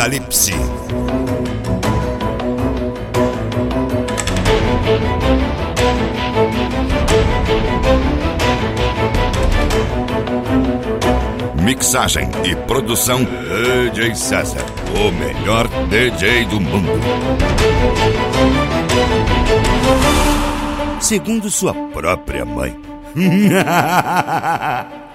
Apocalipse. Mixagem e produção DJ César, o melhor DJ do mundo. Segundo sua própria mãe.